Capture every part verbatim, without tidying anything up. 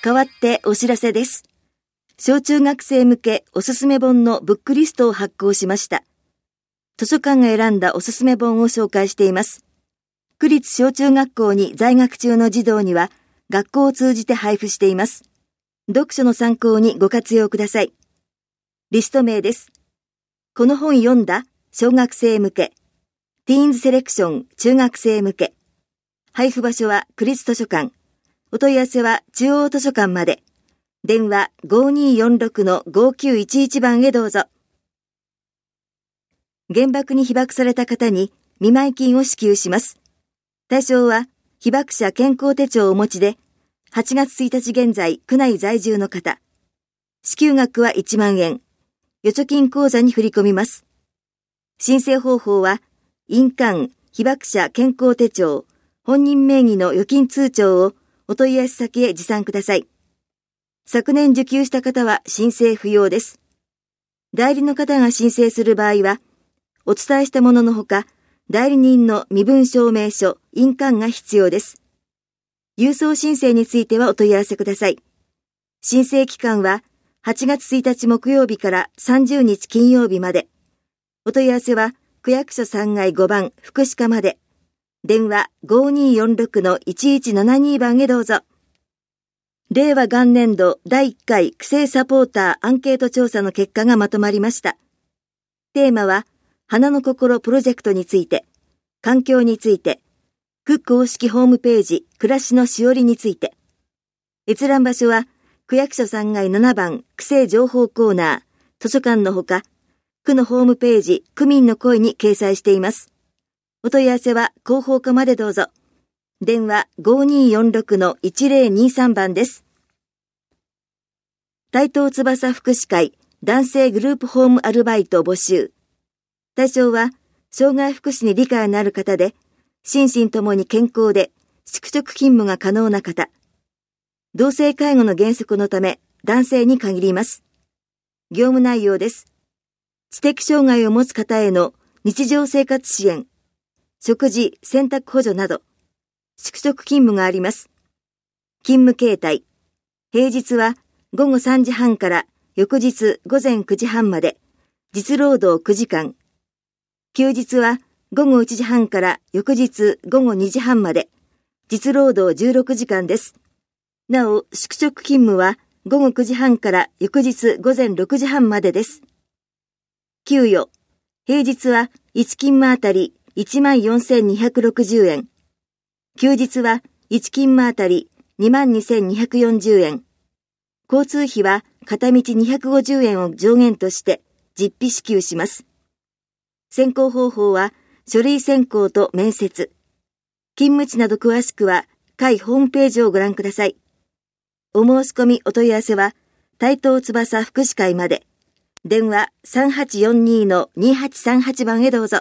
代わってお知らせです。小中学生向けおすすめ本のブックリストを発行しました。図書館が選んだおすすめ本を紹介しています。区立小中学校に在学中の児童には学校を通じて配布しています。読書の参考にご活用ください。リスト名です。この本読んだ小学生向け、ティーンズセレクション中学生向け。配布場所は区立図書館。お問い合わせは中央図書館まで。電話 ごにーよんろくのごきゅういちいち 番へどうぞ。原爆に被爆された方に見舞い金を支給します。対象は被爆者健康手帳をお持ちで、はちがつついたち現在区内在住の方。支給額はいちまんえん。預貯金口座に振り込みます。申請方法は、印鑑、被爆者健康手帳、本人名義の預金通帳をお問い合わせ先へ持参ください。昨年受給した方は申請不要です。代理の方が申請する場合は、お伝えしたもののほか、代理人の身分証明書、印鑑が必要です。郵送申請についてはお問い合わせください。申請期間ははちがつついたち木曜日からさんじゅうにち金曜日まで。お問い合わせは区役所さんがいごばん福祉課まで。電話 ごにーよんろくのいちいちななに 番へどうぞ。令和元年度だいいっかい区政サポーターアンケート調査の結果がまとまりました。テーマは、花の心プロジェクトについて、環境について、区公式ホームページ暮らしのしおりについて。閲覧場所は、区役所さんがいななばん区政情報コーナー、図書館のほか、区のホームページ区民の声に掲載しています。お問い合わせは広報課までどうぞ。電話 ごにーよんろくのいちぜろにさん 番です。台東翼福祉会男性グループホームアルバイト募集。対象は、障害福祉に理解のある方で、心身ともに健康で、宿直勤務が可能な方。同性介護の原則のため、男性に限ります。業務内容です。知的障害を持つ方への日常生活支援、食事、洗濯補助など、宿直勤務があります。勤務形態。平日はごごさんじはんから翌日ごぜんくじはんまで、実労働くじかん。休日はごごいちじはんから翌日ごごにじはんまで、実労働じゅうろくじかんです。なお、宿直勤務はごごくじはんから翌日ごぜんろくじはんまでです。給与。平日はいち勤務あたりいちまんよんせんにひゃくろくじゅうえん。休日はいち勤務あたり にまんにせんにひゃくよんじゅうえん。交通費は片道にひゃくごじゅうえんを上限として実費支給します。選考方法は書類選考と面接。勤務地など詳しくは会ホームページをご覧ください。お申し込みお問い合わせは台東翼福祉会まで。電話 さんはちよんにのにはちさんはち 番へどうぞ。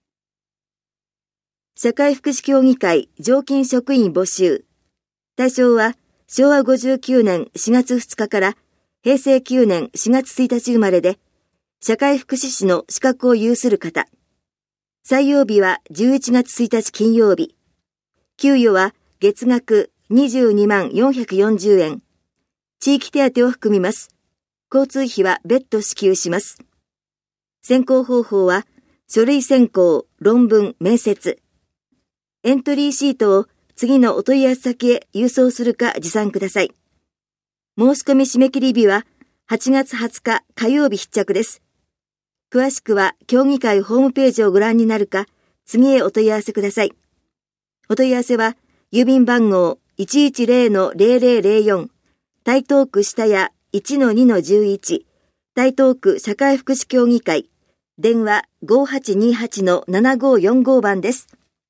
社会福祉協議会常勤職員募集。対象はしょうわごじゅうきゅうねんしがつふつかからへいせいきゅうねんしがつついたち生まれで、社会福祉士の資格を有する方。採用日はじゅういちがつついたち金曜日。給与は月額にじゅうにまんよんひゃくよんじゅうえん。地域手当を含みます。交通費は別途支給します。選考方法は書類選考、論文、面接。エントリーシートを次のお問い合わせ先へ郵送するか持参ください。申し込み締め切り日ははちがつはつか火曜日必着です。詳しくは協議会ホームページをご覧になるか、次へお問い合わせください。お問い合わせは郵便番号 いちいちぜろのぜろぜろぜろよん 台東区下谷 いちのにのじゅういち 台東区社会福祉協議会電話 ごはちにはちのななごよんご 番です。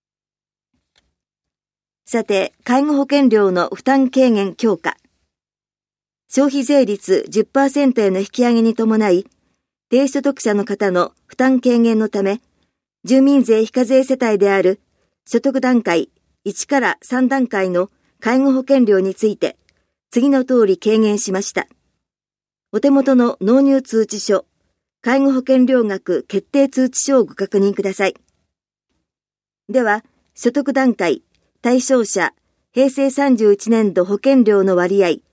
さて、介護保険料の負担軽減強化。消費税率 じゅっパーセント への引き上げに伴い、低所得者の方の負担軽減のため、住民税非課税世帯である所得段階いちからさん段階の介護保険料について、次の通り軽減しました。お手元の納入通知書、介護保険料額決定通知書をご確認ください。では、所得段階、対象者、へいせいさんじゅういちねんど保険料の割合、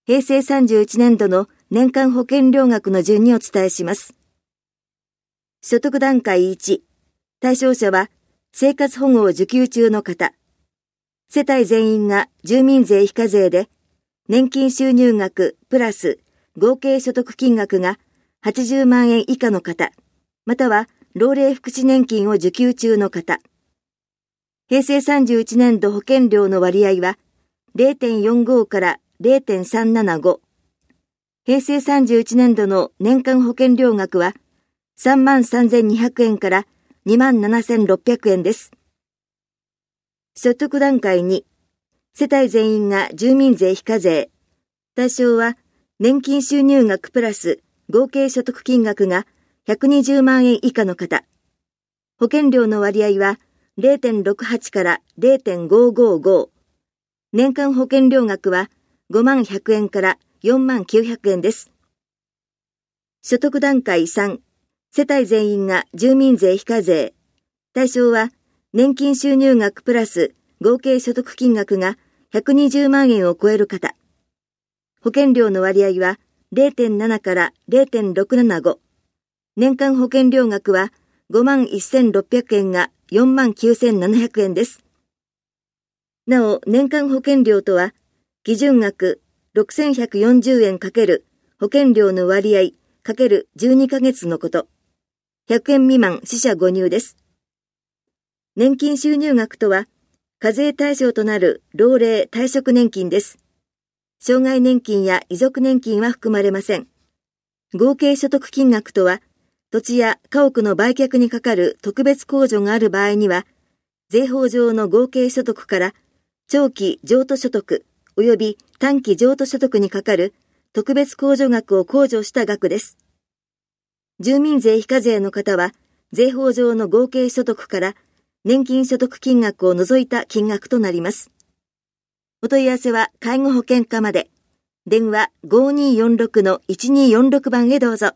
平成さんじゅういちねんどの年間保険料額の順にお伝えします。所得段階いち、対象者は生活保護を受給中の方。世帯全員が住民税非課税で、年金収入額プラス合計所得金額がはちじゅうまんえん以下の方、または老齢福祉年金を受給中の方。平成さんじゅういちねんど保険料の割合は ゼロてんよんご から ゼロてんさんななご。平成さんじゅういちねんどの年間保険料額はさんまんさんぜんにひゃくえんからにまんななせんろっぴゃくえんです。所得段階に、世帯全員が住民税非課税。対象は年金収入額プラス合計所得金額がひゃくにじゅうまんえん以下の方。保険料の割合は ゼロてんろくはち から ゼロてんごごご。年間保険料額はごまんひゃくえんからよんまんきゅうひゃくえんです。所得段階さん、世帯全員が住民税非課税。対象は年金収入額プラス合計所得金額がひゃくにじゅうまんえんを超える方。保険料の割合は ゼロてんなな から ゼロてんろくななご。年間保険料額はごまんせんろっぴゃくえんがよんまんきゅうせんななひゃくえんです。なお、年間保険料とは、基準額ろくせんひゃくよんじゅうえん×保険料の割合×じゅうにかげつのこと。ひゃくえん未満四捨五入です。年金収入額とは、課税対象となる老齢退職年金です。障害年金や遺族年金は含まれません。合計所得金額とは、土地や家屋の売却にかかる特別控除がある場合には、税法上の合計所得から長期譲渡所得及び短期譲渡所得にかかる特別控除額を控除した額です。住民税非課税の方は、税法上の合計所得から年金所得金額を除いた金額となります。お問い合わせは介護保険課まで。電話 ごにーよんろくのいちにーよんろく 番へどうぞ。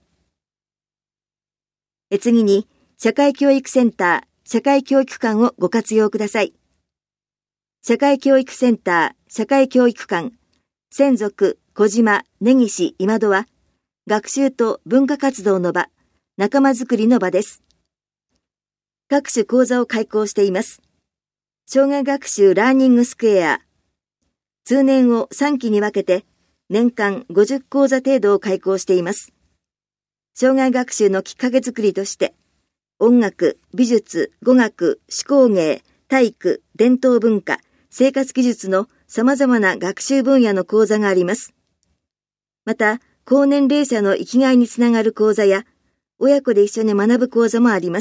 え次に、社会教育センター、社会教育館をご活用ください。社会教育センター、社会教育館、専属、小島、根岸、今戸は、学習と文化活動の場、仲間づくりの場です。各種講座を開講しています。障害学習ラーニングスクエア。通年をさんきに分けて、年間ごじゅっこうざ程度を開講しています。障害学習のきっかけづくりとして、音楽、美術、語学、手工芸、体育、伝統文化、生活技術の様々な学習分野の講座があります。また、高年齢者の生きがいにつながる講座や、親子で一緒に学ぶ講座もあります。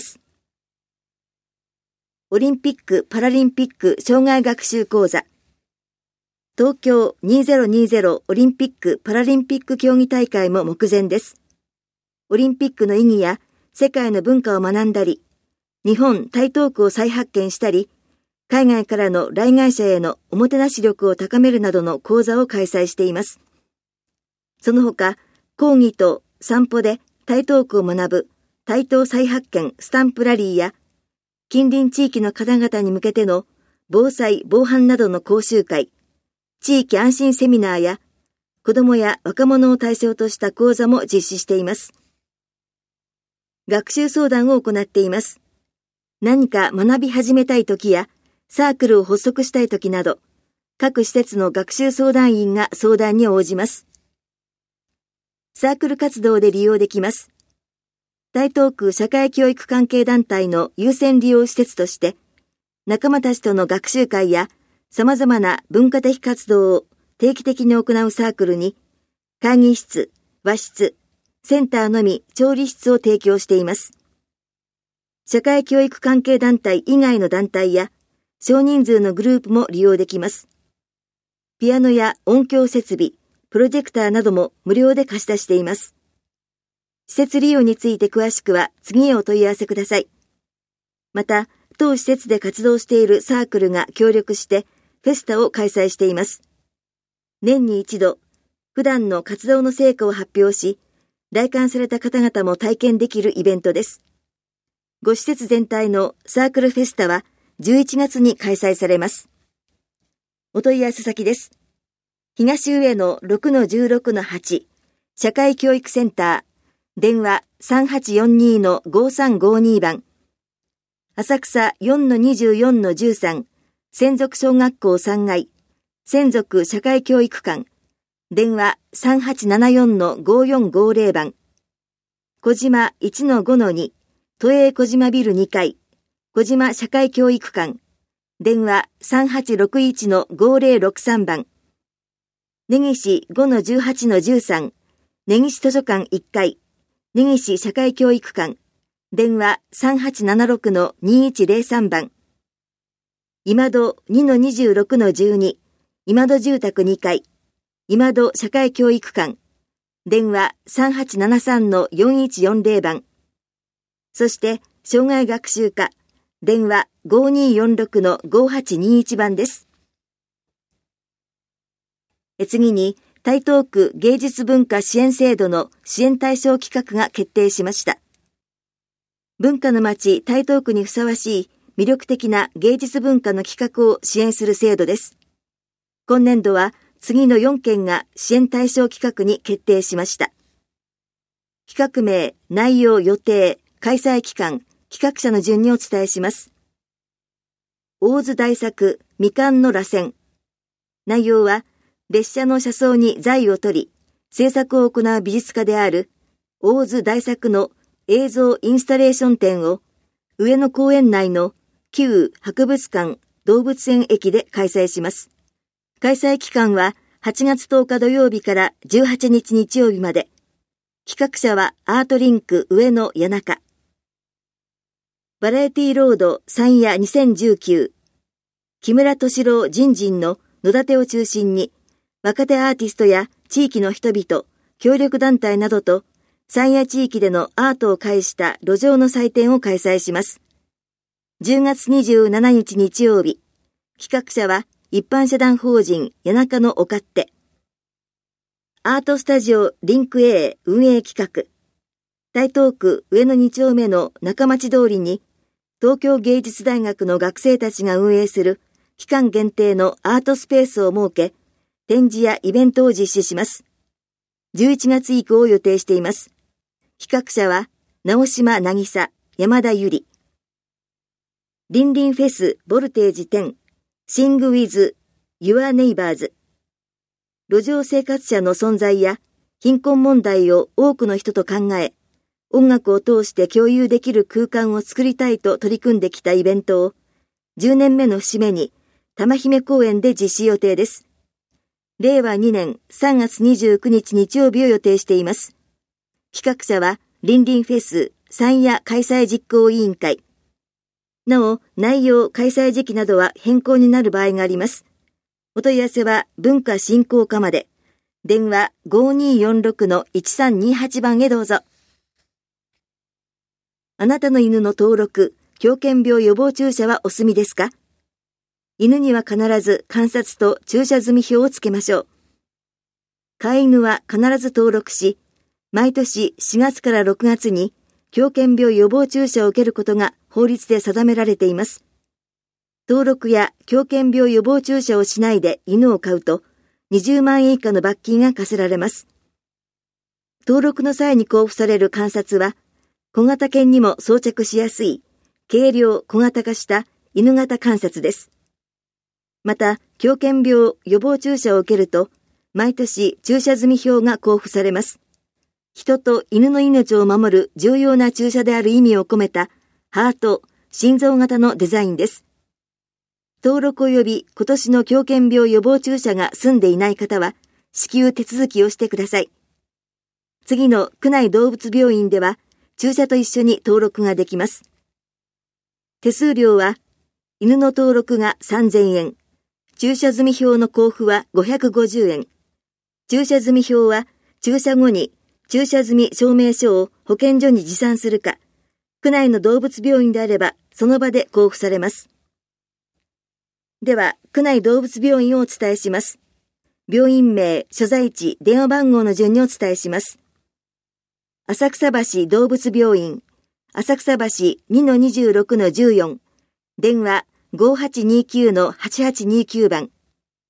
オリンピック・パラリンピック障害学習講座。東京にせんにじゅうオリンピック・パラリンピック競技大会も目前です。オリンピックの意義や世界の文化を学んだり、日本台東区を再発見したり、海外からの来街者へのおもてなし力を高めるなどの講座を開催しています。その他、講義と散歩で台東区を学ぶ台東再発見スタンプラリーや、近隣地域の方々に向けての防災・防犯などの講習会、地域安心セミナーや、子どもや若者を対象とした講座も実施しています。学習相談を行っています。何か学び始めたいときや、サークルを発足したいときなど、各施設の学習相談員が相談に応じます。サークル活動で利用できます。台東区社会教育関係団体の優先利用施設として、仲間たちとの学習会や様々な文化的活動を定期的に行うサークルに、会議室、和室、センターのみ調理室を提供しています。社会教育関係団体以外の団体や少人数のグループも利用できます。ピアノや音響設備、プロジェクターなども無料で貸し出しています。施設利用について詳しくは次へお問い合わせください。また、当施設で活動しているサークルが協力してフェスタを開催しています。年に一度、普段の活動の成果を発表し、来館された方々も体験できるイベントです。ご施設全体のサークルフェスタはじゅういちがつに開催されます。お問い合わせ先です。 東上野 ろくのじゅうろくのはち、社会教育センター、電話 さんはちよんに ごさんごに 番、浅草 よんのにじゅうよんのじゅうさん、専属小学校さん階、専属社会教育館、電話 さんはちななよんのごよんごぜろ 番、小島 いちのごのに、都営小島ビルに階、小島社会教育館、電話 さんはちろくいちのごぜろろくさん 番、根岸 ごのじゅうはちのじゅうさん、根岸図書館いっ階、根岸社会教育館、電話 さんはちななろくのにいちぜろさん 番、今戸 にのにじゅうろくのじゅうに、今戸住宅に階、今戸社会教育館、電話 さんはちななさんのよんいちよんぜろ 番、そして障害学習課、電話 ごによんろくのごはちにいち 番です。次に、台東区芸術文化支援制度の支援対象企画が決定しました。文化の街台東区にふさわしい魅力的な芸術文化の企画を支援する制度です。今年度は次のよんけんが支援対象企画に決定しました。企画名、内容、予定、開催期間、企画者の順にお伝えします。大津大作、未完の螺旋。内容は、列車の車窓に材を取り、制作を行う美術家である大津大作の映像インスタレーション展を上野公園内の旧博物館動物園駅で開催します。開催期間ははちがつとおか土曜日からじゅうはちにち日曜日まで。企画者はアートリンク上野谷中。バラエティロード山谷にせんじゅうきゅう。木村敏郎人人の野立てを中心に若手アーティストや地域の人々、協力団体などと山谷地域でのアートを介した路上の祭典を開催します。じゅうがつにじゅうしちにち日曜日、企画者は一般社団法人谷中のお勝手。アートスタジオリンク A 運営企画。台東区上野に丁目の中町通りに東京芸術大学の学生たちが運営する期間限定のアートスペースを設け、展示やイベントを実施します。じゅういちがつ以降を予定しています。企画者は、直島渚、山田ゆり。リンリンフェスボルテージじゅう、Sing with Your Neighbors。路上生活者の存在や貧困問題を多くの人と考え、音楽を通して共有できる空間を作りたいと取り組んできたイベントを、じゅうねんめの節目に、玉姫公園で実施予定です。れいわにねんさんがつにじゅうくにち日曜日を予定しています。企画者は、リンリンフェス山谷開催実行委員会。なお、内容、開催時期などは変更になる場合があります。お問い合わせは文化振興課まで。電話 ごによんろくのいちさんにはち 番へどうぞ。あなたの犬の登録、狂犬病予防注射はお済みですか？犬には必ず観察と注射済み表をつけましょう。飼い犬は必ず登録し、毎年しがつからろくがつに狂犬病予防注射を受けることが法律で定められています。登録や狂犬病予防注射をしないで犬を飼うとにじゅうまんえん以下の罰金が課せられます。登録の際に交付される観察は、小型犬にも装着しやすい軽量小型化した犬型観察です。また、狂犬病予防注射を受けると、毎年注射済み表が交付されます。人と犬の命を守る重要な注射である意味を込めたハート、心臓型のデザインです。登録及び今年の狂犬病予防注射が済んでいない方は、至急手続きをしてください。次の区内動物病院では、注射と一緒に登録ができます。手数料は、犬の登録がさんぜんえん、注射済み表の交付はごひゃくごじゅうえん、注射済み表は注射後に注射済み証明書を保健所に持参するか、区内の動物病院であればその場で交付されます。では、区内動物病院をお伝えします。病院名、所在地、電話番号の順にお伝えします。浅草橋動物病院、浅草橋 にのにじゅうろくのじゅうよん、電話 ごはちにきゅうのはちはちにきゅう 番。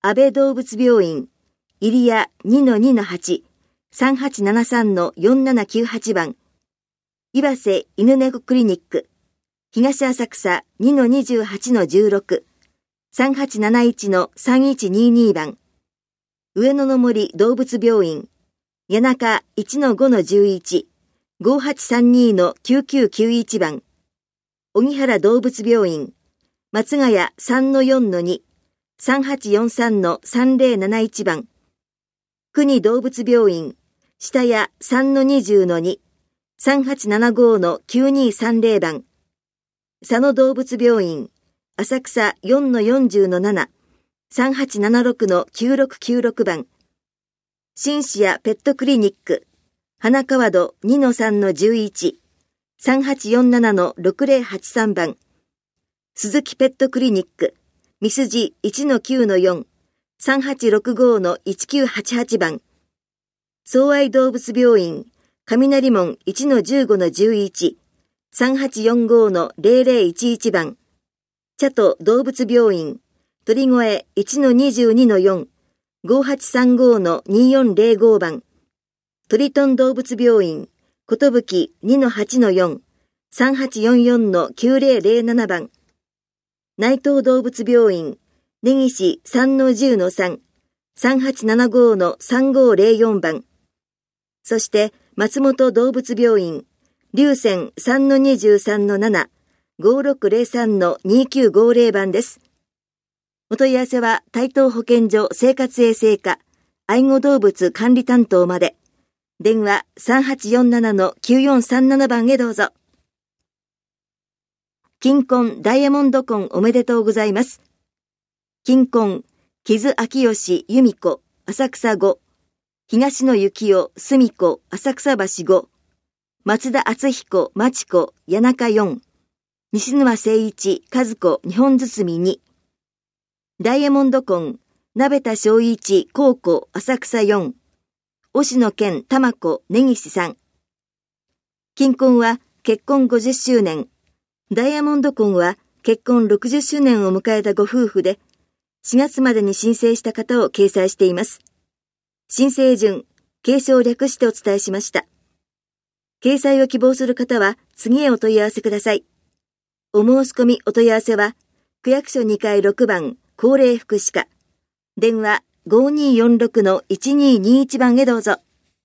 安倍動物病院、入谷 にのにのはち、さんはちななさんのよんななきゅうはち 番、岩瀬犬猫クリニック、東浅草 にのにじゅうはちのじゅうろく、さんはちなないちのさんいちにに 番、上野の森動物病院、谷中 いちのごのじゅういち、ごはちさんにのきゅうきゅうきゅういち 番、荻原動物病院、松ヶ谷 さんのよんのに、さんはちよんさんのさんぜろなないち 番、国動物病院、下谷 さんのにじゅうのに、さんはちななごのきゅうにさんぜろ 番、佐野動物病院、浅草 よんのよんじゅうのなな、さんはちななろくのきゅうろくきゅうろく 番、新市やペットクリニック、花川戸 にのさんのじゅういち、さんはちよんななのろくぜろはちさん 番、鈴木ペットクリニック、みすじ いちのきゅうのよん、さんはちろくごのいちきゅうはちはち 番、相愛動物病院、雷門 いちのじゅうごのじゅういち、さんはちよんごのぜろぜろいちいち 番、茶と動物病院、鳥越 いちのにじゅうにのよん、ごはちさんごのによんぜろご 番、トリトン動物病院、ことぶき にのはちのよん、さんはちよんよんのきゅうぜろぜろなな 番、内藤動物病院、根岸 さんのじゅうのさん、さんはちななごのさんごぜろよん 番、そして松本動物病院、龍泉 さんのにじゅうさんのなな、ごろくぜろさんのにきゅうごぜろ 番です。お問い合わせは台東保健所生活衛生課愛護動物管理担当まで。電話 さんはちよんななのきゅうよんさんなな 番へどうぞ。金婚ダイヤモンド婚おめでとうございます。金婚、木津昭義由美子浅草ご、東野幸男澄子浅草橋ご、松田敦彦真知子谷中よん、西沼誠一和子日本包に、ダイヤモンド婚鍋田正一高子浅草よん、押野健玉子根岸さん。金婚は結婚ごじゅっしゅうねん、ダイヤモンド婚は結婚ろくじゅっしゅうねんを迎えたご夫婦で、しがつまでに申請した方を掲載しています。申請順、継承を略してお伝えしました。掲載を希望する方は次へお問い合わせください。お申し込みお問い合わせは、区役所にかいろくばん高齢福祉課、電話 ごにーよんろくのいちにーにーいち 番へどうぞ。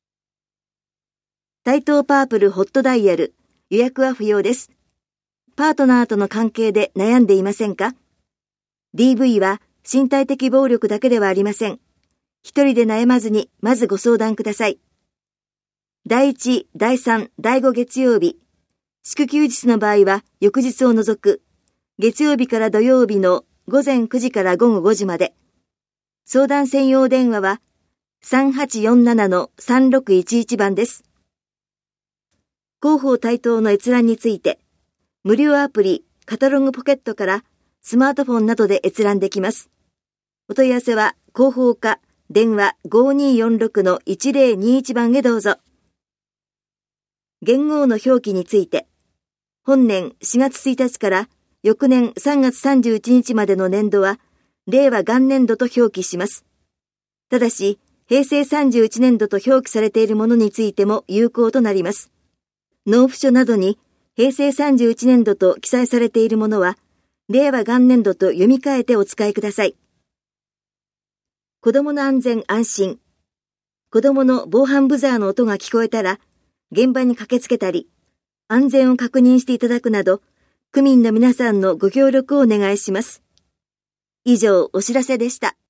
台東パープルホットダイヤル、予約は不要です。パートナーとの関係で悩んでいませんか？ ディーブイ は身体的暴力だけではありません。一人で悩まずにまずご相談ください。だいいち、だいさん、だいご月曜日、祝休日の場合は翌日を除く、月曜日から土曜日のごぜんくじからごごごじまで。相談専用電話は さんはちよんななのさんろくいちいち 番です。広報台東の閲覧について、無料アプリカタログポケットからスマートフォンなどで閲覧できます。お問い合わせは広報課電話 ごにーよんろくのいちぜろにいち 番へどうぞ。元号の表記について、本年しがつついたちから翌年さんがつさんじゅういちにちまでの年度は令和元年度と表記します。ただし、平成さんじゅういちねんどと表記されているものについても有効となります。納付書などに平成さんじゅういちねんどと記載されているものは、令和元年度と読み替えてお使いください。子供の安全安心。子供の防犯ブザーの音が聞こえたら、現場に駆けつけたり、安全を確認していただくなど、区民の皆さんのご協力をお願いします。以上、お知らせでした。